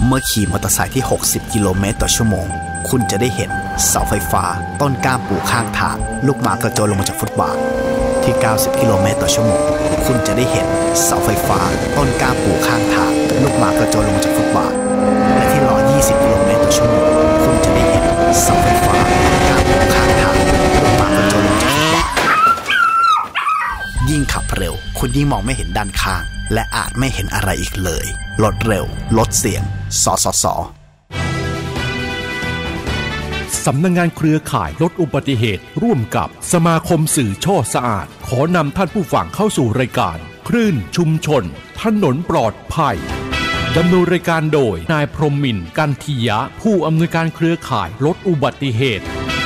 เมื่อขี่มอเตอร์ไซค์ที่60กิโลเมตรต่อชั่วโมงคุณจะได้เห็นเสาไฟฟ้าต้นกล้ามปลูกข้างทางลูกหมากระโจนลงมาจากฟุตบาทที่90กิโลเมตรต่อชั่วโมงคุณจะได้เห็นเสาไฟฟ้าต้นกล้ามปลูกข้างทางลูกหมากระโจนลงมาจากฟุตบาทและที่120กิโลเมตรต่อชั่วโมงคุณจะได้เห็นเสาไฟฟ้าต้นกล้ามปลูกข้างทางลูกหมากระโจนลงมาจากฟุตบาทยิ่งขับเร็วคุณยิ่งมองไม่เห็นด้านข้างและอาจไม่เห็นอะไรอีกเลยลดเร็วลดเสี่ยงสสส. สำนักงานเครือข่ายลดอุบัติเหตุร่วมกับสมาคมสื่อช่อสะอาดขอนำท่านผู้ฟังเข้าสู่รายการคลื่นชุมชนถนนปลอดภัยดำเนินรายการโดยนายพรหมินทร์กันทียะผู้อำนวยการเครือข่ายลดอุบัติเหตุ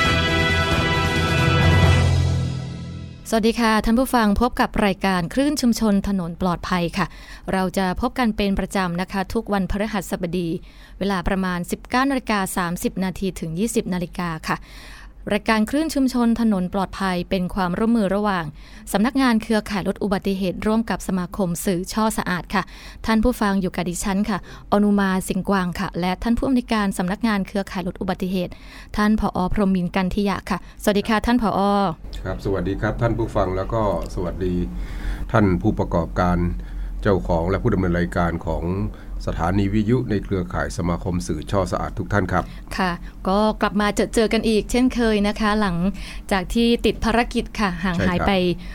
สวัสดีค่ะท่านผู้ฟังพบกับรายการคลื่นชุมชนถนนปลอดภัยค่ะเราจะพบกันเป็นประจำนะคะทุกวันพฤหัสบดีเวลาประมาณ 19:30 น.ถึง 20:00 น.ค่ะรายการคลื่นชุมชนถนนปลอดภัยเป็นความร่วมมือระหว่างสำนักงานเครือข่ายลดอุบัติเหตุร่วมกับสมาคมสื่อช่อสะอาดค่ะท่านผู้ฟังอยู่กับดิฉันค่ะอนุมาสิงห์กวางค่ะและท่านผู้อำนวยการสำนักงานเครือข่ายลดอุบัติเหตุท่านผอ.พรหมินทร์กันทิยะค่ะสวัสดีค่ะท่านผอ. ครับสวัสดีครับท่านผู้ฟังแล้วก็สวัสดีท่านผู้ประกอบการเจ้าของและผู้ดำเนินรายการของสถานีวิทยุในเครือข่ายสมาคมสื่อช่อสะอาดทุกท่านครับค่ะก็กลับมาเจอกันอีกเช่นเคยนะคะหลังจากที่ติดภารกิจค่ะห่างหายไป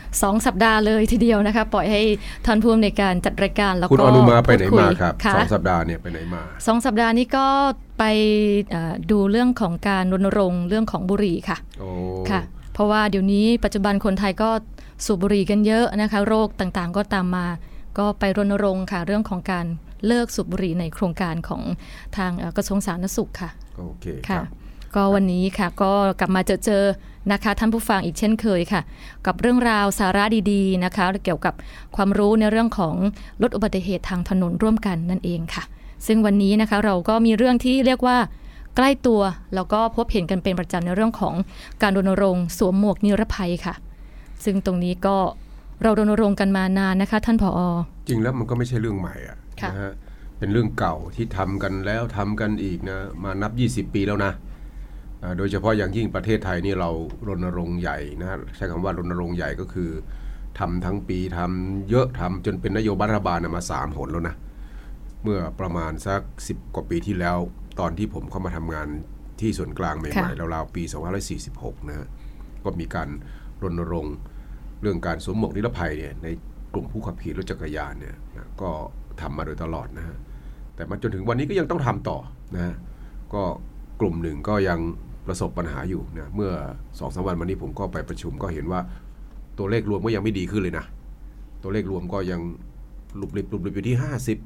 2สัปดาห์เลยทีเดียวนะคะปล่อยให้ท่านผู้อำนวยการจัดรายการแล้วก็คุณอนุมาไปไหนมาครับ2สัปดาห์เนี่ยไปไหนมา 2สัปดาห์นี้ก็ไปดูเรื่องของการรณรงค์เรื่องของบุหรี่ค่ะค่ะเพราะว่าเดี๋ยวนี้ปัจจุบันคนไทยก็สูบบุหรี่กันเยอะนะคะโรคต่างๆก็ตามมาก็ไปรณรงค์ค่ะเรื่องของการเลิกสูบบุหรี่ในโครงการของทางกระทรวงสาธารณสุขค่ะโอเคค่ะก็วันนี้ค่ะก็กลับมาเจอนะคะท่านผู้ฟังอีกเช่นเคยค่ะกับเรื่องราวสาระดีๆนะคะเกี่ยวกับความรู้ในเรื่องของลดอุบัติเหตุทางถนนร่วมกันนั่นเองค่ะซึ่งวันนี้นะคะเราก็มีเรื่องที่เรียกว่าใกล้ตัวแล้วก็พบเห็นกันเป็นประจำในเรื่องของการรณรงค์สวมหมวกนิรภัยค่ะซึ่งตรงนี้ก็เรารณรงค์กันมานานนะคะท่านผอ. จริงแล้วมันก็ไม่ใช่เรื่องใหม่อ่ะนะฮะเป็นเรื่องเก่าที่ทำกันแล้วทำกันอีกนะมานับ20ปีแล้วนะโดยเฉพาะอย่างยิ่งประเทศไทยนี่เรารณรงค์ใหญ่นะใช้คำว่ารณรงค์ใหญ่ก็คือทำทั้งปีทำเยอะทำจนเป็นนโยบายรัฐบาลมา3 หนแล้วนะเมื่อประมาณสัก10 กว่าปีที่แล้วตอนที่ผมเข้ามาทำงานที่ส่วนกลางใหม่ๆราวๆปี2546นะก็มีการรณรงค์เรื่องการสวมหมวกนิรภัยเนี่ยในกลุ่มผู้ขับขี่รถจักรยานเนี่ยนะก็ทำมาโดยตลอดนะฮะแต่มาจนถึงวันนี้ก็ยังต้องทำต่อนะก็กลุ่มหนึ่งก็ยังประสบปัญหาอยู่นะเมื่อ 2-3 วันมานี้ผมก็ไปประชุมก็เห็นว่าตัวเลขรวมก็ยังไม่ดีขึ้นเลยนะตัวเลขรวมก็ยังหลุบหลิบอยู่ที่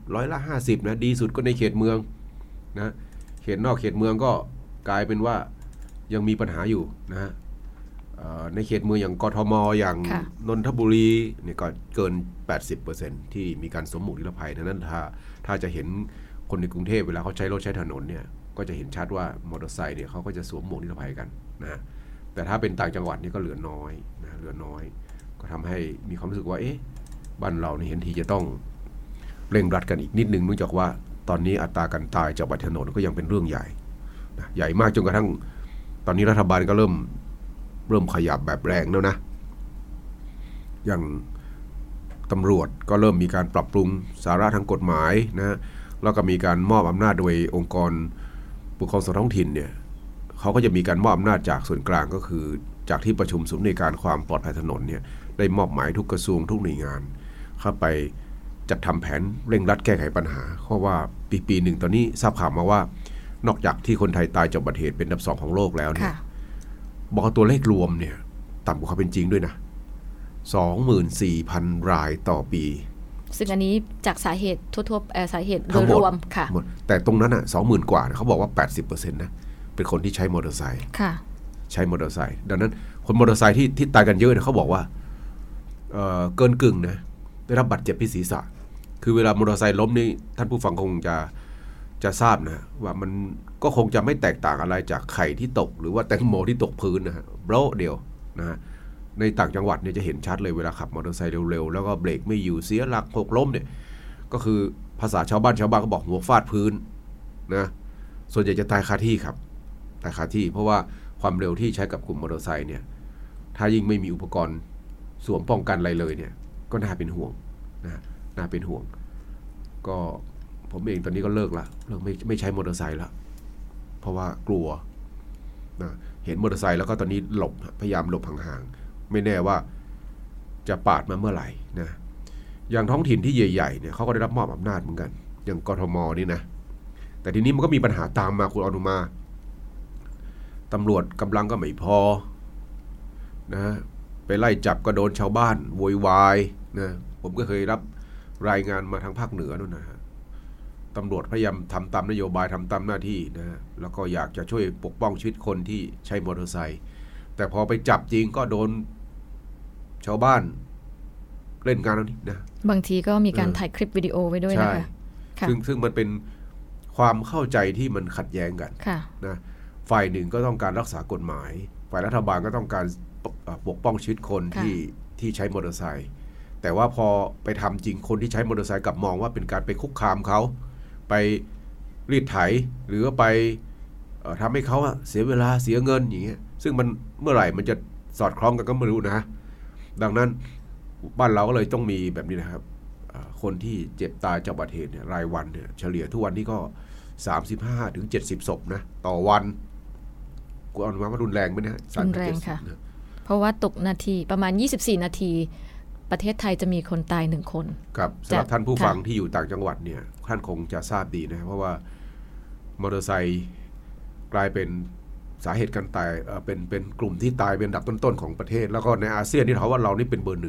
50%นะดีสุดก็ในเขตเมืองนะเขตนอกเขตเมืองก็กลายเป็นว่ายังมีปัญหาอยู่นะฮะในเขตเมืองอย่างกทมอย่างนนทบุรีเนี่ยก็เกิน 80% ที่มีการสวมหมวกนิรภัยนั้นถ้าจะเห็นคนในกรุงเทพเวลาเขาใช้รถใช้ถนนเนี่ยก็จะเห็นชัดว่ามอเตอร์ไซค์เนี่ยเขาก็จะสวมหมวกนิรภัยกันนะแต่ถ้าเป็นต่างจังหวัดนี่ก็เหลือน้อยนะเหลือน้อยก็ทำให้มีความรู้สึกว่าเอ๊ะบ้านเรานี่เห็นทีจะต้องเร่งรัดกันอีกนิดนึงเนื่องจากว่าตอนนี้อัตราการตายจากอุบัติเหตุถนนก็ยังเป็นเรื่องใหญ่นะใหญ่มากจนกระทั่งตอนนี้รัฐบาลก็เริ่มขยับแบบแรงแล้วนะอย่างตำรวจก็เริ่มมีการปรับปรุงสาระทางกฎหมายนะแล้วก็มีการมอบอำนาจโดยองค์กรปกครองส่วนท้องถิ่นเนี่ยเขาก็จะมีการมอบอำนาจจากส่วนกลางก็คือจากที่ประชุมศูนย์ในการความปลอดภัยถนนเนี่ยได้มอบหมายทุกกระทรวงทุกหน่วยงานเข้าไปจัดทำแผนเร่งรัดแก้ไขปัญหาเพราะว่าปีหนึ่งตอนนี้ทราบข่าวมาว่านอกจากที่คนไทยตายจากอุบัติเหตุเป็นอันดับ2ของโลกแล้วเนี่ยบอกตัวเลขรวมเนี่ยต่ำกว่าความเป็นจริงด้วยนะ 24,000 รายต่อปีซึ่งอันนี้จากสาเหตุทั่วๆสาเหตุโดยรวมค่ะแต่ตรงนั้น20,000 กว่าเขาบอกว่า 80% นะเป็นคนที่ใช้มอเตอร์ไซค์ใช้มอเตอร์ไซค์ดังนั้นคนมอเตอร์ไซค์ที่ตายกันเยอะเนี่ยเขาบอกว่าเกินกึ่งนะได้รับบาดเจ็บที่ศีรษะคือเวลามอเตอร์ไซค์ล้มนี่ท่านผู้ฟังคงจะทราบนะว่ามันก็คงจะไม่แตกต่างอะไรจากไข่ที่ตกหรือว่าแตงโมที่ตกพื้นนะฮะโบะเดียวนะฮะในต่างจังหวัดเนี่ยจะเห็นชัดเลยเวลาขับมอเตอร์ไซค์เร็วๆแล้วก็เบรกไม่อยู่เสียหลักหกล้มเนี่ยก็คือภาษาชาวบ้านก็บอกหัวฟาดพื้นนะส่วนใหญ่จะตายคาที่ครับตายคาที่เพราะว่าความเร็วที่ใช้กับกลุ่มมอเตอร์ไซค์เนี่ยถ้ายิ่งไม่มีอุปกรณ์สวมป้องกันอะไรเลยเนี่ยก็น่าเป็นห่วงนะน่าเป็นห่วงก็ผมเองตอนนี้ก็เลิกไม่ใช้มอเตอร์ไซค์แล้วเพราะว่ากลัวนะเห็นมอเตอร์ไซค์แล้วก็ตอนนี้หลบพยายามหลบห่างๆไม่แน่ว่าจะปาดมาเมื่อไหร่นะอย่างท้องถิ่นที่ใหญ่ๆเนี่ยเขาก็ได้รับมอบอำนาจเหมือนกันอย่างกทมนี่นะแต่ทีนี้มันก็มีปัญหาตามมาคุณอนุมาตำรวจกำลังก็ไม่พอนะไปไล่จับก็โดนชาวบ้านโวยวายนะผมก็เคยรับรายงานมาทางภาคเหนือนู่นนะฮะตำรวจพยายามทำตามนโยบายทำตามหน้าที่นะแล้วก็อยากจะช่วยปกป้องชีวิตคนที่ใช้มอเตอร์ไซค์แต่พอไปจับจริงก็โดนชาวบ้านเล่นงานแล้วนี่นะบางทีก็มีการถ่ายคลิปวิดีโอไว้ด้วยนะคะซึ่งมันเป็นความเข้าใจที่มันขัดแย้งกันนะฝ่ายหนึ่งก็ต้องการรักษากฎหมายฝ่ายรัฐบาลก็ต้องการปกป้องชีวิตคนที่ใช้มอเตอร์ไซค์แต่ว่าพอไปทำจริงคนที่ใช้มอเตอร์ไซค์กลับมองว่าเป็นการไปคุกคามเขาไปรีดไถหรือว่าไปทำให้เขาเสียเวลาเสียเงินอย่างเงี้ยซึ่งมันเมื่อไหร่มันจะสอดคล้องกันก็ไม่รู้นะดังนั้นบ้านเราก็เลยต้องมีแบบนี้นะครับคนที่เจ็บตายจากอุบัติเหตุเนี่ยรายวันเนี่ยเฉลี่ยทุกวันนี้ก็ 35-70 ศพนะต่อวันกูเอามาว่ารุนแรงไหมนะรุนแรงค่ะเพราะว่าตกนาทีประมาณ24นาทีประเทศไทยจะมีคนตาย1คนครับสำหรับท่านผู้ฟังที่อยู่ต่างจังหวัดเนี่ยท่านคงจะทราบดีนะเพราะว่ามอเตอร์ไซค์กลายเป็นสาเหตุการตายเป็นกลุ่มที่ตายเป็นอันดับต้นๆของประเทศแล้วก็ในอาเซียนที่เขาว่าเรานี่เป็นเบอร์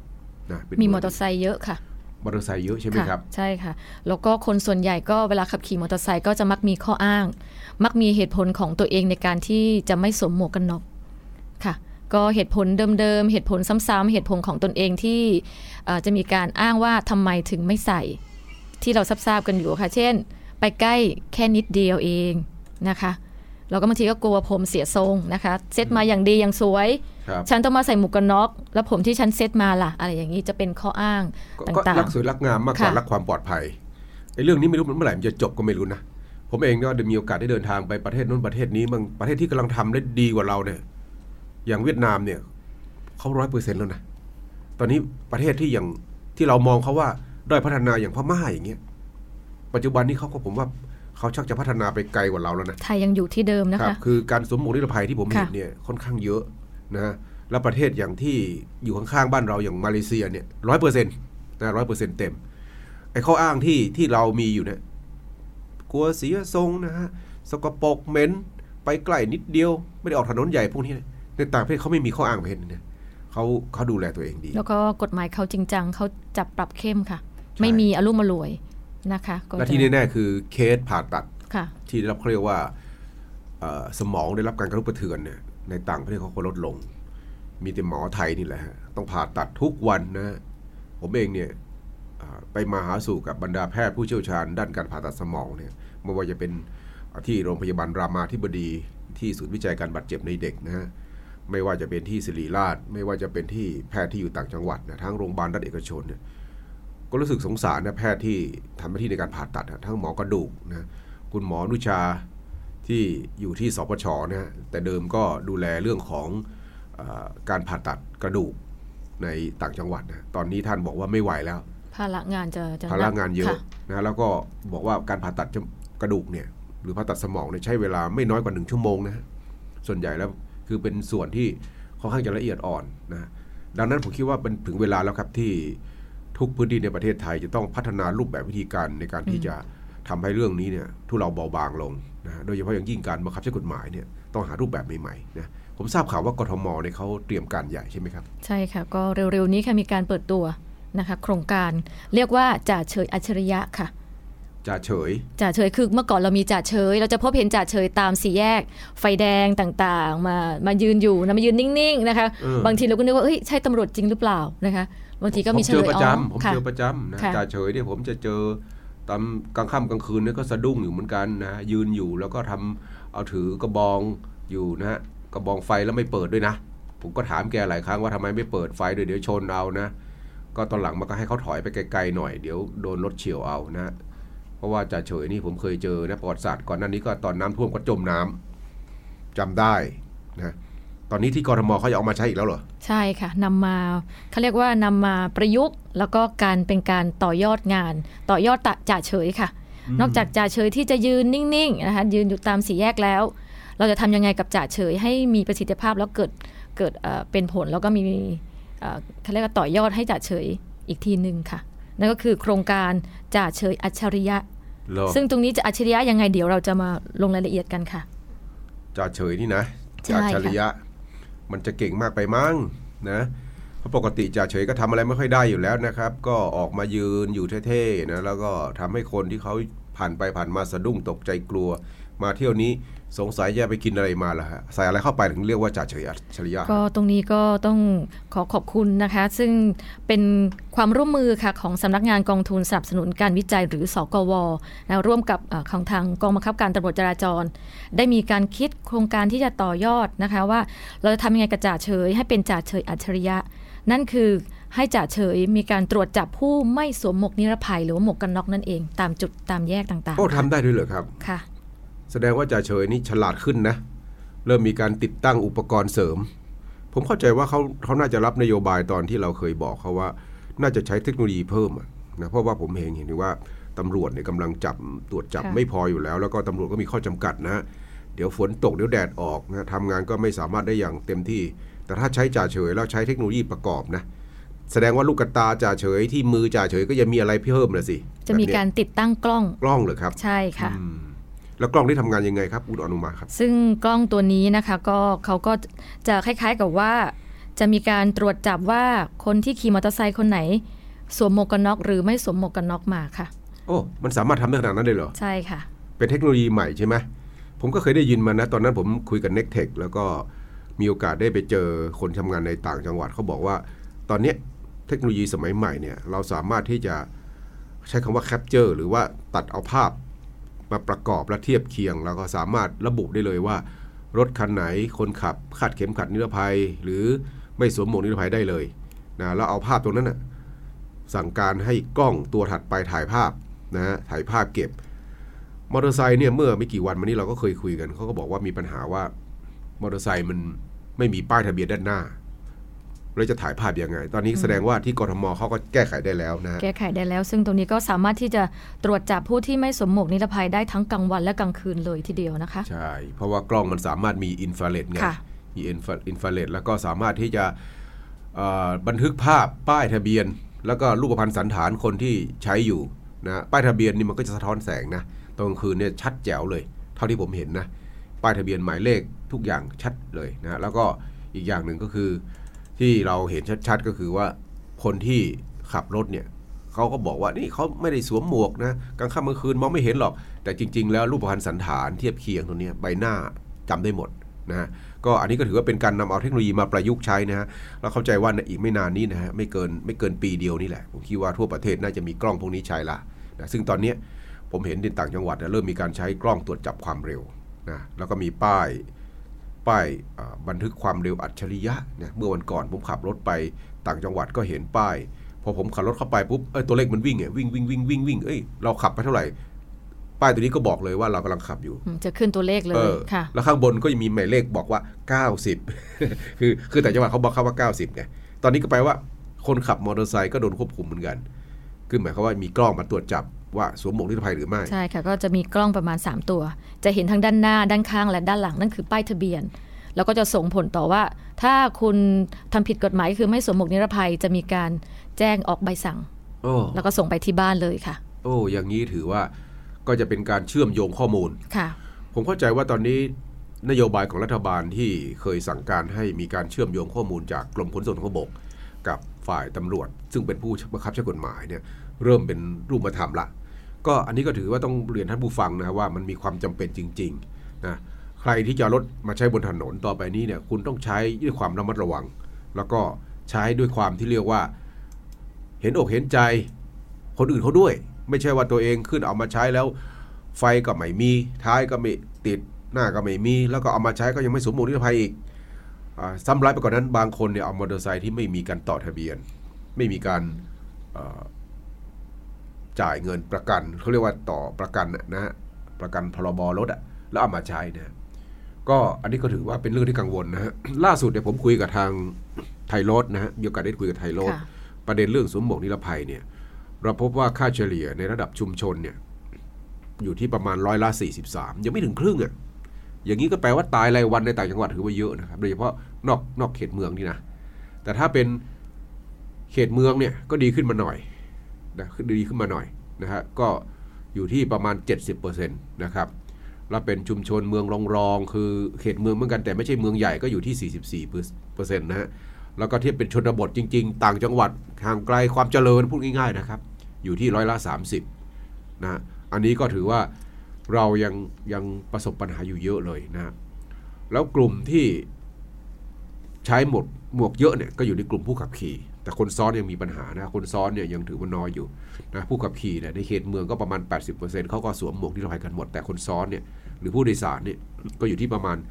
1นะมีมอเตอร์ไซค์เยอะค่ะมอเตอร์ไซค์เยอะใช่ไหมครับใช่ค่ะแล้วก็คนส่วนใหญ่ก็เวลาขับขี่มอเตอร์ไซค์ก็จะมักมีข้ออ้างมักมีเหตุผลของตัวเองในการที่จะไม่สวมหมวกกันน็อกค่ะก็เหตุผลเดิมๆเหตุผลซ้ำๆเหตุผลของตนเองที่จะมีการอ้างว่าทำไมถึงไม่ใส่ที่เราทราบกันอยู่ค่ะเช่นไปใกล้แค่นิดเดียวเองนะคะเราก็บางทีก็กลัวผมเสียทรงนะคะเซตมาอย่างดีอย่างสวยฉันต้องมาใส่หมวกกันน็อกแล้วผมที่ฉันเซตมาล่ะอะไรอย่างนี้จะเป็นข้ออ้างต่างๆรักสวยรักงามมากกว่ารักความปลอดภัยไอ้เรื่องนี้ไม่รู้เมื่อไหร่มันจะจบก็ไม่รู้นะผมเองก็ได้มีโอกาสได้เดินทางไปประเทศนู้นประเทศนี้บางประเทศที่กำลังทำได้ดีกว่าเราเนี่ยอย่างเวียดนามเนี่ยเขา 100% แล้วนะตอนนี้ประเทศที่อย่างที่เรามองเขาว่าด้อยพัฒนาอย่างพม่าอย่างเงี้ยปัจจุบันนี้เขาก็ผมว่าเขาชักจะพัฒนาไปไกลกว่าเราแล้วนะไทยยังอยู่ที่เดิมนะคะคือการสวมหมวกนิรภัยที่ผมเห็นเนี่ยค่อนข้างเยอะนะแล้วประเทศอย่างที่อยู่ข้างๆบ้านเราอย่างมาเลเซียเนี่ย 100% นะ 100% เต็มไอ้ข้ออ้างที่เรามีอยู่เนี่ยกลัวเสียทรงนะฮะสกปรกเหม็นไปใกล้นิดเดียวไม่ได้ออกถนนใหญ่พวกนี้ในต่างประเทศเขาไม่มีข้ออ้างแบบนี้เนี่ยเขาดูแลตัวเองดีแล้วก็กฎหมายเขาจริงจังเขาจับปรับเข้มค่ะไม่มีอารมณ์อร่วยนะคะและที่แน่ๆคือเคสผ่าตัดที่ได้รับเขาเรียกว่าสมองได้รับการกระทบกระเทือนเนี่ยในต่างประเทศเขาก็ลดลงมีแต่หมอไทยนี่แหละต้องผ่าตัดทุกวันนะผมเองเนี่ยไปมาหาสู่กับบรรดาแพทย์ผู้เชี่ยวชาญด้านการผ่าตัดสมองเนี่ยไม่ว่าจะเป็นที่โรงพยาบาลรามาธิบดีที่ศูนย์วิจัยการบาดเจ็บในเด็กนะฮะไม่ว่าจะเป็นที่ศิริราชไม่ว่าจะเป็นที่แพทย์ที่อยู่ต่างจังหวัดนะทั้งโรงพยาบาลรัฐเอกชนเนี่ยก็รู้สึกสงสารนะแพทย์ที่ทำหน้าที่ในการผ่าตัดทั้งหมอกระดูกนะคุณหมอนุชาที่อยู่ที่สปช.นะแต่เดิมก็ดูแลเรื่องของการผ่าตัดกระดูกในต่างจังหวัดนะตอนนี้ท่านบอกว่าไม่ไหวแล้วภาระงานภาระงานเยอะนะแล้วก็บอกว่าการผ่าตัดกระดูกเนี่ยหรือผ่าตัดสมองเนี่ยใช้เวลาไม่น้อยกว่า1 ชั่วโมงนะส่วนใหญ่แล้วคือเป็นส่วนที่ค่อนข้างจะละเอียดอ่อนนะดังนั้นผมคิดว่าเป็นถึงเวลาแล้วครับที่ทุกพื้นที่ในประเทศไทยจะต้องพัฒนารูปแบบวิธีการในการที่จะทำให้เรื่องนี้เนี่ยทุเราเบาบางลงนะโดยเฉพาะอย่างยิ่งการบังคับใช้กฎหมายเนี่ยต้องหารูปแบบใหม่ๆนะผมทราบข่าวว่ากทมเนี่ยเขาเตรียมการใหญ่ใช่ไหมครับใช่ค่ะก็เร็วๆนี้ค่ะมีการเปิดตัวนะคะโครงการเรียกว่าจ่าเฉยอัจฉริยะค่ะจ่าเฉยคือเมื่อก่อนเรามีจ่าเฉยเราจะพบเห็นจ่าเฉยตามสี่แยกไฟแดงต่างๆมายืนอยู่นะมายืนนิ่งๆนะคะบางทีเราก็นึกว่าเอ้ยใช่ตำรวจจริงหรือเปล่านะคะบางทีก็มีเฉลยผมเจอประจำนะจ่าเฉยเนี่ยผมจะเจอตอนกลางค่ำกลางคืนเนี่ยก็สะดุ้งอยู่เหมือนกันนะยืนอยู่แล้วก็ทำเอาถือกระบองอยู่นะฮะกระบองไฟแล้วไม่เปิดด้วยนะผมก็ถามแกหลายครั้งว่าทำไมไม่เปิดไฟด้วยเดี๋ยวชนเอานะก็ตอนหลังมันก็ให้เขาถอยไปไกลๆหน่อยเดี๋ยวโดนรถเฉี่ยวเอานะเพราะว่าจ่าเฉยนี่ผมเคยเจอนะประวัติศาสตร์ก่อนหน้านี้ก็ตอนน้ำท่วมก็จมน้ำจำได้นะตอนนี้ที่กทมเขาจะเอามาใช้อีกแล้วเหรอใช่ค่ะนำมาเขาเรียกว่านำมาประยุกต์แล้วก็เป็นการต่อยอดงานต่อยอดจ่าเฉยค่ะนอกจากจ่าเฉยที่จะยืนนิ่งๆนะคะยืนอยู่ตามสี่แยกแล้วเราจะทำยังไงกับจ่าเฉยให้มีประสิทธิภาพแล้วเกิดเป็นผลแล้วก็มีเขาเรียกว่าต่อยอดให้จ่าเฉยอีกทีนึงค่ะนั่นก็คือโครงการจ่าเฉยอัจฉริยะซึ่งตรงนี้จะอัจฉริยะยังไงเดี๋ยวเราจะมาลงรายละเอียดกันค่ะจ่าเฉยนี่นะจ่าอัจฉริยะมันจะเก่งมากไปมั้งนะเพราะปกติจ่าเฉยก็ทำอะไรไม่ค่อยได้อยู่แล้วนะครับก็ออกมายืนอยู่เท่ๆนะแล้วก็ทำให้คนที่เขาผ่านไปผ่านมาสะดุ้งตกใจกลัวมาเที่ยวนี้สงสัยจะไปกินอะไรมาล่ะฮะใส่อะไรเข้าไปถึงเรียกว่าจ่าเฉยอัจฉริยะก็ตรงนี้ก็ต้องขอบคุณนะคะซึ่งเป็นความร่วมมือค่ะของสำนักงานกองทุนสนับสนุนการวิจัยหรือสกวนะร่วมกับของทางกองบังคับการตำรวจจราจรได้มีการคิดโครงการที่จะต่อยอดนะคะว่าเราจะทำยังไงกับจ่าเฉยให้เป็นจ่าเฉยอัจฉริยะนั่นคือให้จ่าเฉยมีการตรวจจับผู้ไม่สวมหมวกนิรภัยหรือว่าหมวกกันน็อกนั่นเองตามจุดตามแยกต่างๆโอ้ทำได้ด้วยเหรอครับค่ะแสดงว่าจ่าเฉยนี่ฉลาดขึ้นนะเริ่มมีการติดตั้งอุปกรณ์เสริมผมเข้าใจว่าเขาน่าจะรับนโยบายตอนที่เราเคยบอกเขาว่าน่าจะใช้เทคโนโลยีเพิ่มนะเพราะว่าผมเห็นว่าตำรวจเนี่ยกำลังตรวจจับไม่พออยู่แล้วก็ตำรวจก็มีข้อจำกัดนะเดี๋ยวฝนตกเดี๋ยวแดดออกนะทำงานก็ไม่สามารถได้อย่างเต็มที่แต่ถ้าใช้จ่าเฉยแล้วใช้เทคโนโลยีประกอบนะแสดงว่าลูกตาจ่าเฉยที่มือจ่าเฉยก็ยังมีอะไรเพิ่มเลยสิจะมีการติดตั้งกล้องเหรอครับใช่ค่ะแล้วกล้องที่ทำงานยังไงครับคุณอนุมาครับซึ่งกล้องตัวนี้นะคะก็เขาก็จะคล้ายๆกับว่าจะมีการตรวจจับว่าคนที่ขี่มอเตอร์ไซค์คนไหนสวมหมวกกันน็อกหรือไม่สวมหมวกกันน็อกมาค่ะโอ้มันสามารถทำได้ขนาดนั้นเลยเหรอใช่ค่ะเป็นเทคโนโลยีใหม่ใช่ไหมผมก็เคยได้ยินมานะตอนนั้นผมคุยกับ Nectech แล้วก็มีโอกาสได้ไปเจอคนทำงานในต่างจังหวัดเขาบอกว่าตอนนี้เทคโนโลยีสมัยใหม่เนี่ยเราสามารถที่จะใช้คำว่า capture หรือว่าตัดเอาภาพมาประกอบและเทียบเคียงแล้วก็สามารถระบุได้เลยว่ารถคันไหนคนขับคาดเข็มขัดนิรภัยหรือไม่สวมหมวกนิรภัยได้เลยนะแล้วเอาภาพตรงนั้นนะสั่งการให้กล้องตัวถัดไปถ่ายภาพนะถ่ายภาพเก็บมอเตอร์ไซค์เนี่ยเมื่อไม่กี่วันมานี้เราก็เคยคุยกันเขาก็บอกว่ามีปัญหาว่ามอเตอร์ไซค์มันไม่มีป้ายทะเบียนด้านหน้าเราจะถ่ายภาพยังไงตอนนี้แสดงว่าที่กทมเขาก็แก้ไขได้แล้วนะแก้ไขได้แล้วซึ่งตรงนี้ก็สามารถที่จะตรวจจับผู้ที่ไม่สวมหมวกนิรภัยได้ทั้งกลางวันและกลางคืนเลยทีเดียวนะคะใช่เพราะว่ากล้องมันสามารถมีอินฟราเรดไงมีอินฟราเรดแล้วก็สามารถที่จะบันทึกภาพป้ายทะเบียนแล้วก็รูปพรรณสันฐานคนที่ใช้อยู่นะป้ายทะเบียนนี่มันก็จะสะท้อนแสงนะตอนกลางคืนเนี่ยชัดแจ๋วเลยเท่าที่ผมเห็นนะป้ายทะเบียนหมายเลขทุกอย่างชัดเลยนะแล้วก็อีกอย่างหนึ่งก็คือที่เราเห็นชัดๆก็คือว่าคนที่ขับรถเนี่ยเขาก็บอกว่านี่เขาไม่ได้สวมหมวกนะกลางค่ำกลางคืนมองไม่เห็นหรอกแต่จริงๆแล้วรูปพรรณสันฐานเทียบเคียงตรงนี้ใบหน้าจำได้หมดนะก็อันนี้ก็ถือว่าเป็นการนำเอาเทคโนโลยีมาประยุกต์ใช้นะฮะแล้วเข้าใจว่าอีกไม่นานนี้นะฮะไม่เกินปีเดียวนี่แหละผมคิดว่าทั่วประเทศน่าจะมีกล้องพวกนี้ใช้ละนะซึ่งตอนนี้ผมเห็นในต่างจังหวัดเริ่มมีการใช้กล้องตรวจจับความเร็วนะแล้วก็มีป้ายบันทึกความเร็วอัจฉริยะเนี่ยเมื่อวันก่อนผมขับรถไปต่างจังหวัดก็เห็นป้ายพอผมขับรถเข้าไปปุ๊บตัวเลขมันวิ่งวิ่งเราขับไปเท่าไหร่ป้ายตัวนี้ก็บอกเลยว่าเรากำลังขับอยู่จะขึ้นตัวเลขเลยค่ะแล้วข้างบนก็ยังมีหมายเลขบอกว่า90 คือแต่จังหวัดเขาบอกว่า90ไงตอนนี้ก็แปลว่าคนขับมอเตอร์ไซค์ก็โดนควบคุมเหมือนกันคือหมายความว่ามีกล้องมาตรวจจับว่าสวมหมวกนิรภัยหรือไม่ใช่ค่ะก็จะมีกล้องประมาณ3ตัวจะเห็นทั้งด้านหน้าด้านข้างและด้านหลังนั่นคือป้ายทะเบียนแล้วก็จะส่งผลต่อว่าถ้าคุณทำผิดกฎหมายคือไม่สวมหมวกนิรภัยจะมีการแจ้งออกใบสั่งแล้วก็ส่งไปที่บ้านเลยค่ะโอ้อย่างนี้ถือว่าก็จะเป็นการเชื่อมโยงข้อมูลค่ะผมเข้าใจว่าตอนนี้นโยบายของรัฐบาลที่เคยสั่งการให้มีการเชื่อมโยงข้อมูลจากกรมขนส่งทางบกกับฝ่ายตำรวจซึ่งเป็นผู้บังคับใช้กฎหมายเนี่ยเริ่มเป็นรูปธรรมละก็อันนี้ก็ถือว่าต้องเรียนท่านผู้ฟังนะว่ามันมีความจำเป็นจริงๆนะใครที่จะรถมาใช้บนถนนต่อไปนี้เนี่ยคุณต้องใช้ด้วยความระมัดระวังแล้วก็ใช้ด้วยความที่เรียกว่าเห็นอกเห็นใจคนอื่นเขาด้วยไม่ใช่ว่าตัวเองขึ้นเอามาใช้แล้วไฟก็ไม่มีท้ายก็ไม่ติดหน้าก็ไม่มีแล้วก็เอามาใช้ก็ยังไม่สมบูรณ์นิรภัยอีกซ้ำร้ายไปกว่านั้นบางคนเนี่ยเอามอเตอร์ไซค์ที่ไม่มีการต่อทะเบียนไม่มีการจ่ายเงินประกันเขาเรียกว่าต่อประกันนะฮะประกันพรบรถแล้วเอามาใช้นะก็อันนี้ก็ถือว่าเป็นเรื่องที่กังวลนะฮะล่าสุดเนี่ยผมคุยกับทางไทยรถนะฮะมีโอกาสได้คุยกับไทยรถประเด็นเรื่องสวมหมวกนิรภัยเนี่ยเราพบว่าค่าเฉลี่ยในระดับชุมชนเนี่ยอยู่ที่ประมาณ43%ยังไม่ถึงครึ่งอ่ะอย่างนี้ก็แปลว่าตายรายวันในต่างจังหวัดถือว่าเยอะนะครับโดยเฉพาะนอกเขตเมืองนี่นะแต่ถ้าเป็นเขตเมืองเนี่ยก็ดีขึ้นมาหน่อยนะดีขึ้นมาหน่อยนะฮะก็อยู่ที่ประมาณ 70% นะครับแล้วเป็นชุมชนเมืองรองๆคือเขตเมืองเหมือนกันแต่ไม่ใช่เมืองใหญ่ก็อยู่ที่ 44% นะฮะแล้วก็เทียบเป็นชนบทจริงๆต่างจังหวัดห่างไกลความเจริญพูดง่ายๆนะครับอยู่ที่30%นะอันนี้ก็ถือว่าเรายังประสบปัญหาอยู่เยอะเลยนะแล้วกลุ่มที่ใช้หมวกเยอะเนี่ยก็อยู่ในกลุ่มผู้ขับขี่แต่คนซ้อนยังมีปัญหานะคนซ้อนเนี่ยยังถือว่าน้อยอยู่นะผู้ขับขี่เนี่ยในเขตเมืองก็ประมาณ 80% เขาก็สวมหมวกนิรภัยกันหมดแต่คนซ้อนเนี่ยหรือผู้โดยสารเนี่ยก็อยู่ที่ประมาณ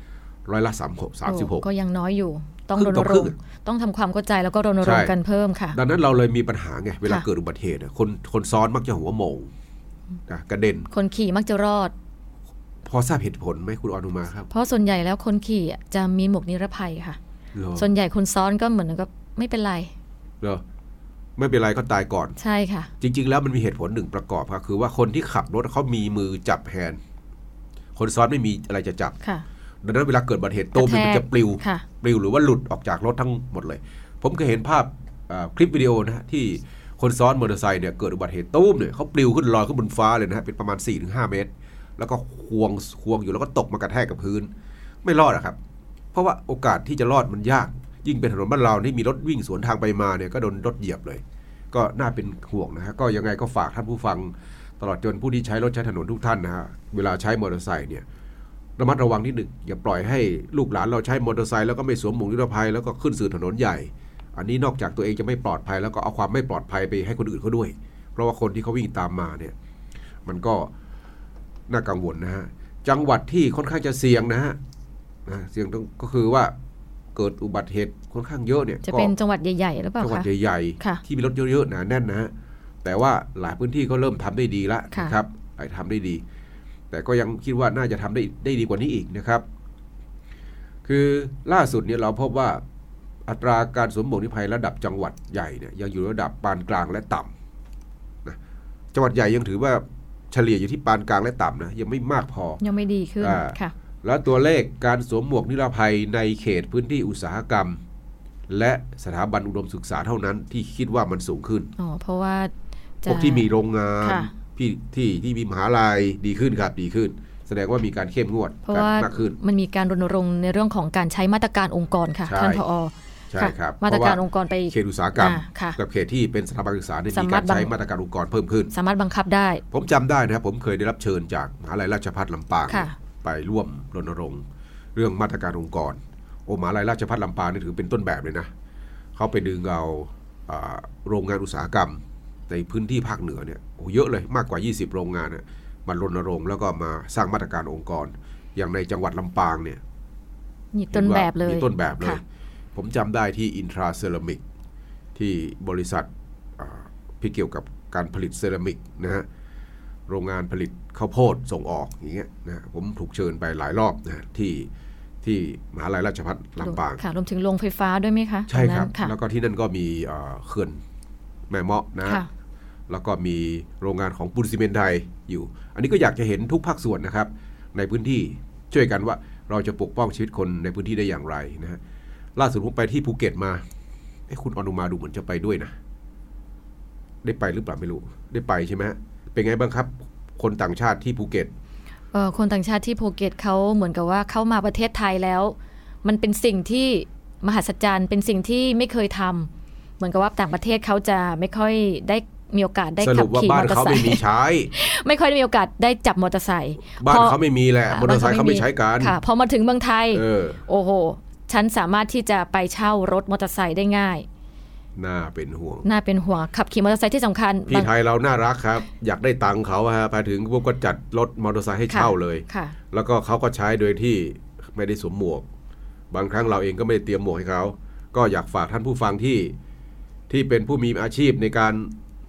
36 ก็ยังน้อยอยู่ต้องรณรงค์ต้องทำความเข้าใจแล้วก็รณรงค์กันเพิ่มค่ะดังนั้นเราเลยมีปัญหาไงเวลาเกิดอุบัติเหตุคนซ้อนมักจะหัวโมงกระเด็นคนขี่มักจะรอดพอทราบเหตุผลไหมคุณอนุมาครับเพราะส่วนใหญ่แล้วคนขี่จะมีหมวกนิรภัยค่ะส่วนใหญ่คนซ้อนก็เหมือนกับไม่เป็นไรเหรอไม่เป็นไรก็ตายก่อนใช่ค่ะจริงๆแล้วมันมีเหตุผลหนึ่งประกอบค่ะคือว่าคนที่ขับรถเขามีมือจับแฮนด์คนซ้อนไม่มีอะไรจะจับดังนั้นเวลาเกิดอุบัติเหตุโต้มันจะปลิวหรือว่าหลุดออกจากรถทั้งหมดเลยผมเคยเห็นภาพคลิปวิดีโอนะที่คนซ้อนมอเตอร์ไซค์เนี่ยเกิดอุบัติเหตุตู้มเนี่ยเขาปลิวขึ้นลอยขึ้นบนฟ้าเลยนะฮะเป็นประมาณ 4-5 เมตรแล้วก็ควงอยู่แล้วก็ตกมากระแทกกับพื้นไม่รอดอะครับเพราะว่าโอกาสที่จะรอดมันยากยิ่งเป็นถนนบ้านเราที่มีรถวิ่งสวนทางไปมาเนี่ยก็โดนรถเหยียบเลยก็น่าเป็นห่วงนะฮะก็ยังไงก็ฝากท่านผู้ฟังตลอดจนผู้ที่ใช้รถใช้ถนนทุกท่านนะฮะเวลาใช้มอเตอร์ไซค์เนี่ยระมัดระวังนิดหนึ่งอย่าปล่อยให้ลูกหลานเราใช้มอเตอร์ไซค์แล้วก็ไม่สวมหมวกนิรภัยแล้วก็ขึ้นสู่ถนนใหญ่อันนี้นอกจากตัวเองจะไม่ปลอดภัยแล้วก็เอาความไม่ปลอดภัยไปให้คนอื่นเขาด้วยเพราะว่าคนที่เขาวิ่งตามมาเนี่ยมันก็น่ากังวลนะฮะจังหวัดที่ค่อนข้างจะเสี่ยงนะฮะเสี่ยงก็คือว่าเกิดอุบัติเหตุค่อนข้างเยอะเนี่ยจะเป็นจังหวัดใหญ่ๆหรือเปล่าคะจังหวัดใหญ่ๆที่มีรถเยอะๆหนาแน่นนะฮะแต่ว่าหลายพื้นที่ก็เริ่มทำได้ดีแล้วนะครับทำได้ดีแต่ก็ยังคิดว่าน่าจะทำได้ดีกว่านี้อีกนะครับคือล่าสุดเนี่ยเราพบว่าอัตราการสวมหมวกนิรภัยระดับจังหวัดใหญ่เนี่ยยังอยู่ระดับปานกลางและต่ำนะจังหวัดใหญ่ยังถือว่าเฉลี่ยอยู่ที่ปานกลางและต่ำนะยังไม่มากพอยังไม่ดีขึ้นค่ะแล้วตัวเลขการสวมหมวกนิรภัยในเขตพื้นที่อุตสาหกรรมและสถาบันอุดมศึกษาเท่านั้นที่คิดว่ามันสูงขึ้นเพราะว่าพวกที่มีโรงงานที่มีมหาลัยดีขึ้นครับดีขึ้นแสดงว่ามีการเข้มงวดมากขึ้นมันมีการรณรงค์ในเรื่องของการใช้มาตรการองค์กรค่ะท่านผอ. ใช่ครับมาตรการองค์กรไปเขตอุตสาหกรรมกับเขตที่เป็นสถาบันศึกษามีการใช้มาตรการองค์กรเพิ่มขึ้นสามารถบังคับได้ผมจำได้นะครับผมเคยได้รับเชิญจากมหาลัยราชภัฏลำปางไปร่วมรณรงค์เรื่องมาตรการองค์กรมหาลัยราชภัฏลำปางนี่ถือเป็นต้นแบบเลยนะเขาไปดึงเอาโรงงานอุตสาหกรรมในพื้นที่ภาคเหนือเนี่ยเยอะเลยมากกว่า20โรงงานเนี่ยมารณรงค์แล้วก็มาสร้างมาตรการองค์กรอย่างในจังหวัดลำปางเนี่ยมีต้นแบบเลยผมจำได้ที่อินทราเซรามิกที่บริษัทที่เกี่ยวกับการผลิตเซรามิกนะฮะโรงงานผลิตข้าวโพดส่งออกอย่างเงี้ยนะผมถูกเชิญไปหลายรอบนะที่มหาลัยราชภัฏลำปางค่ะรวมถึงโรงไฟฟ้าด้วยไหมคะใช่ครับแล้วก็ที่นั่นก็มีเขื่อนแม่เมาะนะแล้วก็มีโรงงานของปูนซีเมนต์ไทยอยู่อันนี้ก็อยากจะเห็นทุกภาคส่วนนะครับในพื้นที่ช่วยกันว่าเราจะปกป้องชีวิตคนในพื้นที่ได้อย่างไรนะฮะล่าสุดผมไปที่ภูเก็ตมาคุณอนุมาดูเหมือนจะไปด้วยนะได้ไปหรือเปล่าไม่รู้ได้ไปใช่ไหมเป็นไงบ้างครับคนต่างชาติที่ภูเก็ตคนต่างชาติที่ภูเก็ตเขาเหมือนกับว่าเข้ามาประเทศไทยแล้วมันเป็นสิ่งที่มหัศจรรย์เป็นสิ่งที่ไม่เคยทำเหมือนกับว่าต่างประเทศเขาจะไม่ค่อยได้มีโอกาสได้ขับขี่มอเตอร์ไซค์ ไม่ค่อยได้มีโอกาสได้จับมอเตอร์ไซค์บ้านเขาไม่มีแหละมอเตอร์ไซค์เขาไม่ใช้กันค่ะพอมาถึงเมืองไทยโอ้โหฉันสามารถที่จะไปเช่ารถมอเตอร์ไซค์ได้ง่ายน่าเป็นห่วงขับขี่มอเตอร์ไซค์ที่สำคัญพี่ไทยเราน่ารักครับอยากได้ตังค์เขาฮะไปถึงพวกก็จัดรถมอเตอร์ไซค์ให้เช่าเลยแล้วก็เขาก็ใช้โดยที่ไม่ได้สวมหมวกบางครั้งเราเองก็ไม่ได้เตรียมหมวกให้เขาก็อยากฝากท่านผู้ฟังที่เป็นผู้มีอาชีพในการ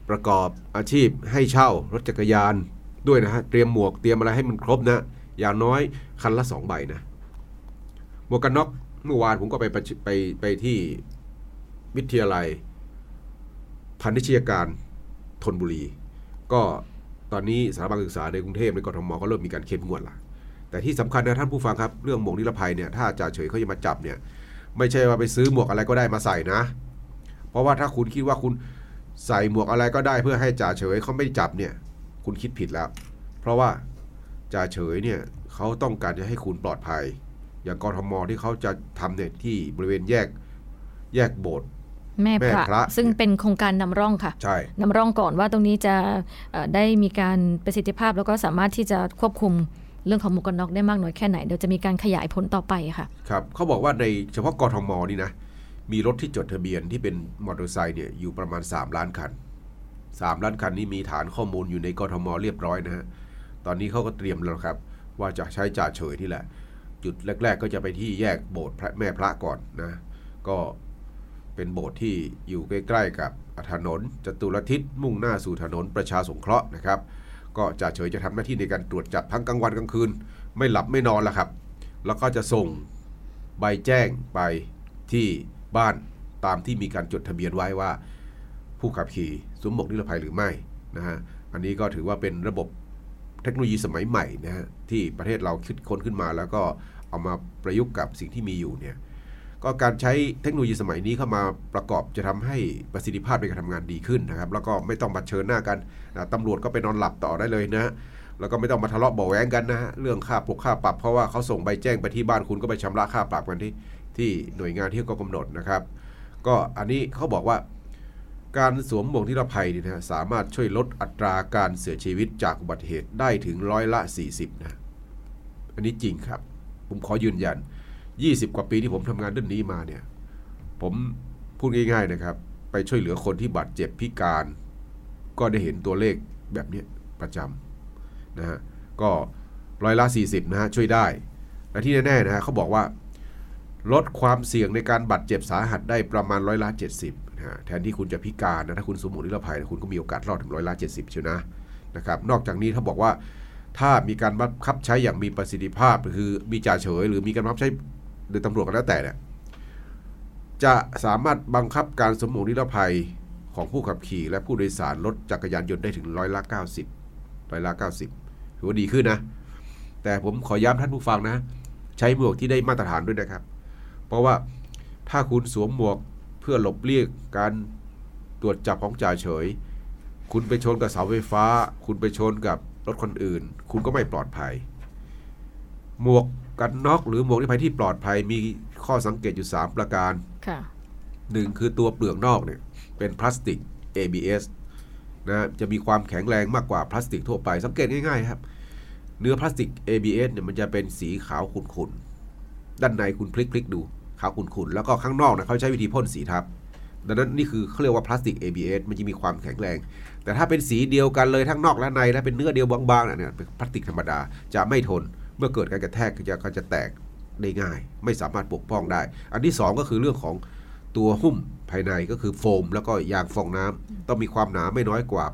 ประกอบอาชีพให้เช่ารถจักรยานด้วยนะฮะเตรียมหมวกเตรียมอะไรให้มันครบนะอย่างน้อยคันละ2 ใบนะหมวกกันน็อกเมื่อวานผมก็ไปที่วิทยาลัยพาณิชยการธนบุรีก็ตอนนี้สถาบันศึกษาในกรุงเทพในกทมก็เริ่มมีการเข้มงวดละแต่ที่สำคัญนะท่านผู้ฟังครับเรื่องหมวกนิรภัยเนี่ยถ้าจ่าเฉยเขาจะมาจับเนี่ยไม่ใช่ว่าไปซื้อหมวกอะไรก็ได้มาใส่นะเพราะว่าถ้าคุณคิดว่าคุณใส่หมวกอะไรก็ได้เพื่อให้จ่าเฉยเขาไม่จับเนี่ยคุณคิดผิดแล้วเพราะว่าจ่าเฉยเนี่ยเขาต้องการจะให้คุณปลอดภัยอย่างกทมที่เขาจะทำเนี่ยที่บริเวณแยกโบสถ์แม่พระซึ่งเป็นโครงการนำร่องค่ะใช่นำร่องก่อนว่าตรงนี้จะได้มีการประสิทธิภาพแล้วก็สามารถที่จะควบคุมเรื่องของหมวกกันน็อกได้มากน้อยแค่ไหนเดี๋ยวจะมีการขยายผลต่อไปค่ะครับเขาบอกว่าในเฉพาะกทมนี่นะมีรถที่จดทะเบียนที่เป็นมอเตอร์ไซค์เนี่ยอยู่ประมาณ3 ล้านคัน3 ล้านคันนี้มีฐานข้อมูลอยู่ในกทมเรียบร้อยนะฮะตอนนี้เขาก็เตรียมแล้วครับว่าจะใช้จ่าเฉยนี่แหละจุดแรกๆก็จะไปที่แยกโบสถ์แม่พระก่อนนะก็เป็นโบสถ์ที่อยู่ใกล้ๆกับถนนจตุรทิศมุ่งหน้าสู่ถนนประชาสงเคราะห์นะครับก็จ่าเฉยจะทำหน้าที่ในการตรวจจับทั้งกลางวันกลางคืนไม่หลับไม่นอนแล้วครับแล้วก็จะส่งใบแจ้งไปที่บ้านตามที่มีการจดทะเบียนไว้ว่าผู้ขับขี่สวมหมวกนิรภัยหรือไม่นะฮะอันนี้ก็ถือว่าเป็นระบบเทคโนโลยีสมัยใหม่นะฮะที่ประเทศเราคิดค้นขึ้นมาแล้วก็เอามาประยุกต์กับสิ่งที่มีอยู่เนี่ยก็การใช้เทคโนโลยีสมัยนี้เข้ามาประกอบจะทำให้ประสิทธิภาพในการทำงานดีขึ้นนะครับแล้วก็ไม่ต้องมาเผชิญหน้ากันนะตำรวจก็ไปนอนหลับต่อได้เลยนะแล้วก็ไม่ต้องมาทะเลาะเบาะแว้งกันนะฮะเรื่องค่าปรับเพราะว่าเขาส่งใบแจ้งไปที่บ้านคุณก็ไปชำระค่าปรับกันที่หน่วยงานที่เขากำหนดนะครับก็อันนี้เขาบอกว่าการสวมหมวกนิรภัยนี่นะสามารถช่วยลดอัตราการเสียชีวิตจากอุบัติเหตุได้ถึง40%นะอันนี้จริงครับผมขอยืนยัน20 กว่าปีที่ผมทำงานเรื่องนี้มาเนี่ยผมพูดง่ายๆนะครับไปช่วยเหลือคนที่บาดเจ็บพิการก็ได้เห็นตัวเลขแบบนี้ประจำนะฮะก็40%นะฮะช่วยได้และที่แน่ๆนะฮะเขาบอกว่าลดความเสี่ยงในการบาดเจ็บสาหัสได้ประมาณ70%นะฮะแทนที่คุณจะพิการนะถ้าคุณสวมหมวกนิรภัยคุณก็มีโอกาสรอดถึง70%เชียวนะครับนอกจากนี้เขาบอกว่าถ้ามีการบังคับใช้อย่างมีประสิทธิภาพคือมีจ่าเฉยหรือมีการบังคับใช้โดยตำรวจก็แล้วแต่เนี่ยจะสามารถบังคับการสวมหมวกนิรภัยของผู้ขับขี่และผู้โดยสารรถจักรยานยนต์ได้ถึง90%ถือว่าดีขึ้นนะแต่ผมขอย้ำท่านผู้ฟังนะใช้หมวกที่ได้มาตรฐานด้วยนะครับเพราะว่าถ้าคุณสวมหมวกเพื่อหลบเลี่ยงการตรวจจับของจ่าเฉยคุณไปชนกับเสาไฟฟ้าคุณไปชนกับรถคนอื่นคุณก็ไม่ปลอดภัยหมวกกันน็อกหรือหมวกนิรภัยที่ปลอดภัยมีข้อสังเกตอยู่3ประการ1คือตัวเปลือกนอกเนี่ยเป็นพลาสติก ABS นะจะมีความแข็งแรงมากกว่าพลาสติกทั่วไปสังเกตง่ายๆครับเนื้อพลาสติก ABS เนี่ยมันจะเป็นสีขาวขุ่นๆด้านในคุณพลิกดูขาวขุ่นๆแล้วก็ข้างนอกนะเขาใช้วิธีพ่นสีทับดังนั้นนี่คือเขาเรียกว่าพลาสติก ABS มันจะมีความแข็งแรงแต่ถ้าเป็นสีเดียวกันเลยทั้งนอกและในและเป็นเนื้อเดียวบางๆเนี่ยเป็นพลาสติกธรรมดาจะไม่ทนเมื่อเกิดการกระแทกก็จะแตกได้ง่ายไม่สามารถปกป้องได้อันที่2ก็คือเรื่องของตัวหุ้มภายในก็คือโฟมแล้วก็ยางฟองน้ำต้องมีความหนาไม่น้อยกว่า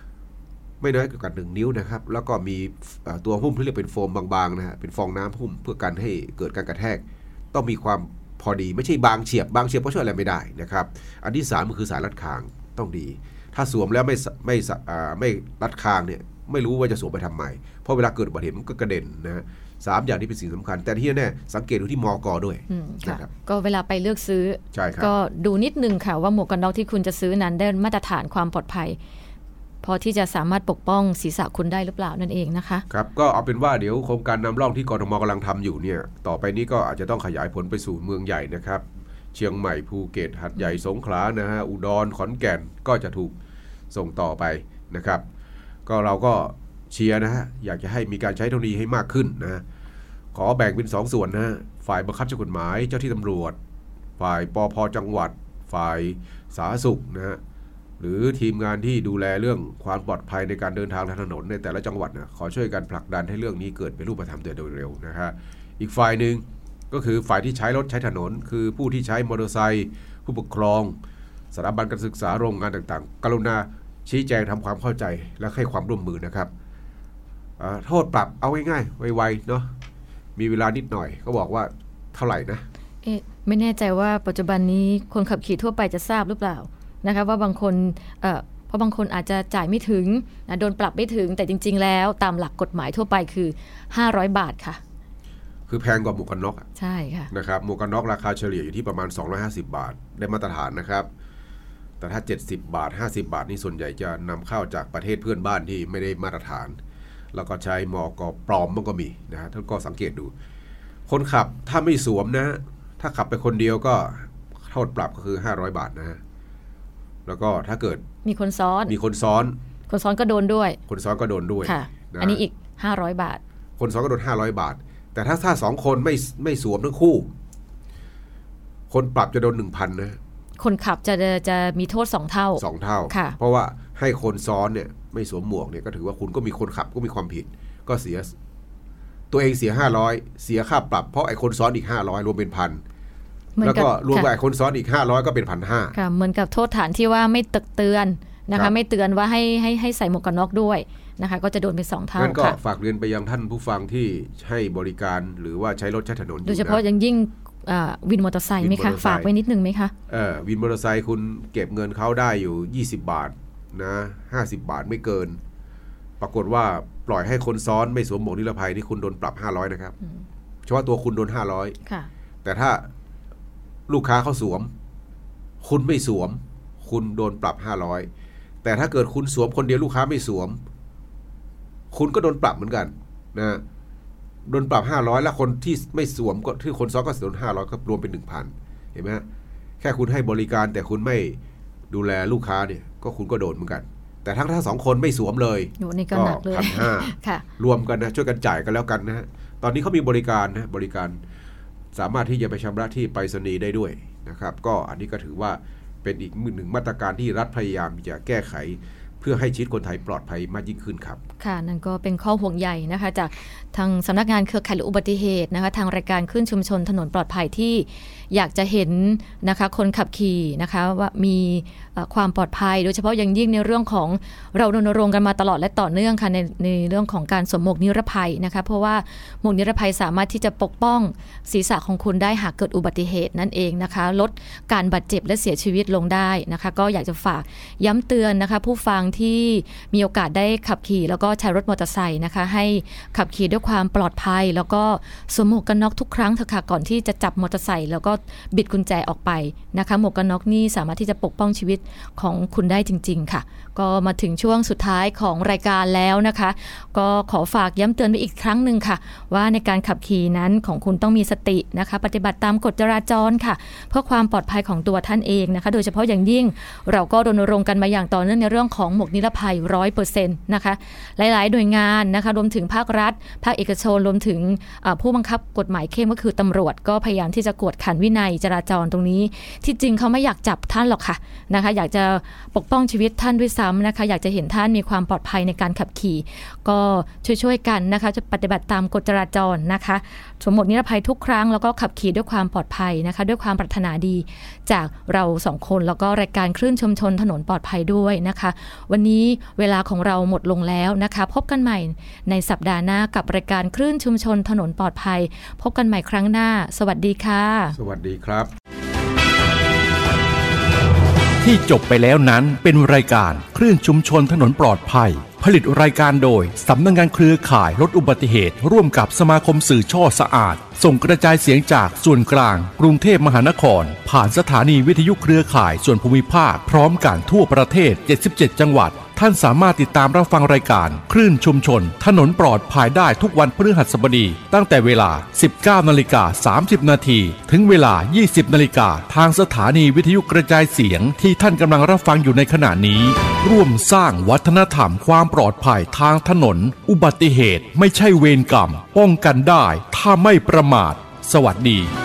1 นิ้วนะครับแล้วก็มีตัวหุ้มที่เรียกเป็นโฟมบางๆนะฮะเป็นฟองน้ำหุ้มเพื่อกันให้เกิดการกระแทกต้องมีความพอดีไม่ใช่บางเฉียบก็ช่วยอะไรไม่ได้นะครับอันที่3ก็คือสายรัดคางต้องดีถ้าสวมแล้วไม่รัดคางเนี่ยไม่รู้ว่าจะสวมไปทำไมเพราะเวลาเกิดอุบัติเหตุมันก็กระเด็นนะ3อย่างนี้เป็นสิ่งสำคัญแต่ที่แน่สังเกตดูที่มก.ด้วยนะครับก็เวลาไปเลือกซื้อก็ดูนิดนึงค่ะว่าหมวกกันน็อกที่คุณจะซื้อนั้นได้มาตรฐานความปลอดภัยพอที่จะสามารถปกป้องศีรษะคุณได้หรือเปล่านั่นเองนะคะครับก็เอาเป็นว่าเดี๋ยวโครงการนำร่องที่กทมกำลังทำอยู่เนี่ยต่อไปนี้ก็อาจจะต้องขยายผลไปสู่เมืองใหญ่นะครับเชียงใหม่ภูเก็ตหัดใหญ่สงขลานะฮะอุดรขอนแก่นก็จะถูกส่งต่อไปนะครับก็เราก็เชียร์นะฮะอยากจะให้มีการใช้เทคโนโลยีให้มากขึ้นนะขอแบ่งเป็น2 ส่วนนะฝ่ายบังคับใช้กฎหมายเจ้าที่ตำรวจฝ่ายปภ.จังหวัดฝ่ายสาธารณสุขนะฮะหรือทีมงานที่ดูแลเรื่องความปลอดภัยในการเดินทางทางถนนในแต่ละจังหวัดนะขอช่วยกันผลักดันให้เรื่องนี้เกิดเป็นรูปธรรมโดยเร็วนะฮะอีกฝ่ายหนึ่งก็คือฝ่ายที่ใช้รถใช้ถนนคือผู้ที่ใช้มอเตอร์ไซค์ผู้ปกครองสถาบันการศึกษาโรงงานต่างๆกรุณาชี้แจงทำความเข้าใจและให้ความร่วมมือนะครับโทษปรับเอาง่ายๆไวๆเนาะมีเวลานิดหน่อยก็บอกว่าเท่าไหร่นะไม่แน่ใจว่าปัจจุบันนี้คนขับขี่ทั่วไปจะทราบหรือเปล่านะคะว่าบางคนเพราะบางคนอาจจะจ่ายไม่ถึงโดนปรับไม่ถึงแต่จริงๆแล้วตามหลักกฎหมายทั่วไปคือ500 บาทค่ะคือแพงกว่าหมวกกันน็อกใช่ค่ะนะครับหมวกกันน็อกราคาเฉลี่ยอยู่ที่ประมาณ250 บาทได้มาตรฐานนะครับแต่ถ้า70 บาท50 บาทนี่ส่วนใหญ่จะนำเข้าจากประเทศเพื่อนบ้านที่ไม่ได้มาตรฐานแล้วก็ใช้มก.ปลอมมันก็มีนะฮะท่านก็สังเกตดูคนขับถ้าไม่สวมนะถ้าขับไปคนเดียวก็โทษปรับก็คือ500 บาทนะฮะแล้วก็ถ้าเกิดมีคนซ้อนคนซ้อนก็โดนด้วยคนซ้อนก็โดนด้วยค่ะอันนี้อีก500 บาทคนซ้อนก็โดน500 บาทแต่ถ้า2 คนไม่สวมทั้งคู่คนปรับจะโดน 1,000 นะคนขับจะมีโทษ2 เท่าเพราะว่าให้คนซ้อนเนี่ยไม่สวมหมวกเนี่ยก็ถือว่าคุณก็มีคนขับก็มีความผิดก็เสียตัวเองเสีย500เสียค่าปรับเพราะไอ้คนซ้อนอีก500รวมเป็น 1,000 แล้วก็รวมกับไอ้คนซ้อนอีก500ก็เป็น 1,500 ค่ะเหมือนกับโทษฐานที่ว่าไม่ตักเตือนนะคะไม่เตือนว่าให้ใส่หมวกกันน็อกด้วยนะคะก็จะโดนเป็น2 เท่างั้นก็ฝากเรียนไปยังท่านผู้ฟังที่ให้บริการหรือว่าใช้รถใช้ถนนโดยเฉพาะยังยิ่งวินมอเตอร์ไซค์ไหมคะฝากไว้นิดนึงไหมคะวินมอเตอร์ไซค์คุณเก็บเงินเขาได้อยู่20 บาทนะ50 บาทไม่เกินปรากฏว่าปล่อยให้คนซ้อนไม่สวมหมวกนิรภัยนี่คุณโดนปรับ500นะครับเฉพาะตัวคุณโดน500 ค่ะแต่ถ้าลูกค้าเขาสวมคุณไม่สวมคุณโดนปรับ500แต่ถ้าเกิดคุณสวมคนเดียวลูกค้าไม่สวมคุณก็โดนปรับเหมือนกันนะโดนปรับ500แล้วคนที่ไม่สวมก็ที่คนซ้อนก็โดน500ก็รวมเป็น 1,000 เห็นไหมฮะแค่คุณให้บริการแต่คุณไม่ดูแลลูกค้าเนี่ยก็คุณก็โดนเหมือนกันแต่ถ้า2 คนไม่สวมเลยก็ 1,500 รวมกันนะช่วยกันจ่ายกันแล้วกันนะฮะตอนนี้เขามีบริการนะบริการสามารถที่จะไปชำระที่ไปรษณีย์ได้ด้วยนะครับก็อันนี้ก็ถือว่าเป็นอีกหนึ่งมาตรการที่รัฐพยายามจะแก้ไขเพื่อให้ชีวิตคนไทยปลอดภัยมากยิ่งขึ้นครับค่ะนั่นก็เป็นข้อห่วงใยนะคะจากทางสำนักงานเครือข่ายอุบัติเหตุนะคะทางรายการคลื่นชุมชนถนนปลอดภัยที่อยากจะเห็นนะคะคนขับขี่นะคะว่ามีความปลอดภัยโดยเฉพาะอย่างยิ่งในเรื่องของเรารณรงค์กันมาตลอดและต่อเนื่องค่ะในเรื่องของการสวมหมวกนิรภัยนะคะเพราะว่าหมวกนิรภัยสามารถที่จะปกป้องศีรษะของคุณได้หากเกิดอุบัติเหตุนั่นเองนะคะลดการบาดเจ็บและเสียชีวิตลงได้นะคะก็อยากจะฝากย้ำเตือนนะคะผู้ฟังที่มีโอกาสได้ขับขี่แล้วก็ใช้รถมอเตอร์ไซค์นะคะให้ขับขี่ด้วยความปลอดภัยแล้วก็สวมหมวกกันน็อกทุกครั้งเถอะค่ะก่อนที่จะจับมอเตอร์ไซค์แล้วก็บิดกุญแจออกไปนะคะหมวกกันน็อกนี่สามารถที่จะปกป้องชีวิตของคุณได้จริงๆค่ะก็มาถึงช่วงสุดท้ายของรายการแล้วนะคะก็ขอฝากย้ำเตือนไปอีกครั้งนึงค่ะว่าในการขับขี่นั้นของคุณต้องมีสตินะคะปฏิบัติตามกฎจราจรค่ะเพื่อความปลอดภัยของตัวท่านเองนะคะโดยเฉพาะอย่างยิ่งเราก็รณรงค์กันมาอย่างต่อเนื่องในเรื่องของหมวกนิรภัย 100% นะคะหลายๆหน่วยงานนะคะรวมถึงภาครัฐภาคเอกชนรวมถึงผู้บังคับกฎหมายเข้มก็คือตำรวจก็พยายามที่จะกวดขันวินัยจราจรตรงนี้ที่จริงเขาไม่อยากจับท่านหรอกค่ะนะคะอยากจะปกป้องชีวิตท่านด้วยซ้ำนะคะอยากจะเห็นท่านมีความปลอดภัยในการขับขี่ก็ช่วยๆกันนะคะจะปฏิบัติตามกฎจราจรนะคะสวมหมวกนิรภัยทุกครั้งแล้วก็ขับขี่ด้วยความปลอดภัยนะคะด้วยความปรารถนาดีจากเรา2 คนแล้วก็รายการคลื่นชุมชนถนนปลอดภัยด้วยนะคะวันนี้เวลาของเราหมดลงแล้วนะคะพบกันใหม่ในสัปดาห์หน้ากับรายการคลื่นชุมชนถนนปลอดภัยพบกันใหม่ครั้งหน้าสวัสดีค่ะสวัสดีครับที่จบไปแล้วนั้นเป็นรายการคลื่นชุมชนถนนปลอดภัยผลิตรายการโดยสำนักงานเครือข่ายลดอุบัติเหตุร่วมกับสมาคมสื่อช่อสะอาดส่งกระจายเสียงจากส่วนกลางกรุงเทพมหานครผ่านสถานีวิทยุเครือข่ายส่วนภูมิภาคพร้อมกันทั่วประเทศ77จังหวัดท่านสามารถติดตามรับฟังรายการคลื่นชุมชนถนนปลอดภัยได้ทุกวันพฤหัสบดีตั้งแต่เวลา 19:30 น.ถึงเวลา 20:00 น.ทางสถานีวิทยุกระจายเสียงที่ท่านกำลังรับฟังอยู่ในขณะนี้ร่วมสร้างวัฒนธรรมความปลอดภัยทางถนนอุบัติเหตุไม่ใช่เวรกรรมป้องกันได้ถ้าไม่ประมาทสวัสดี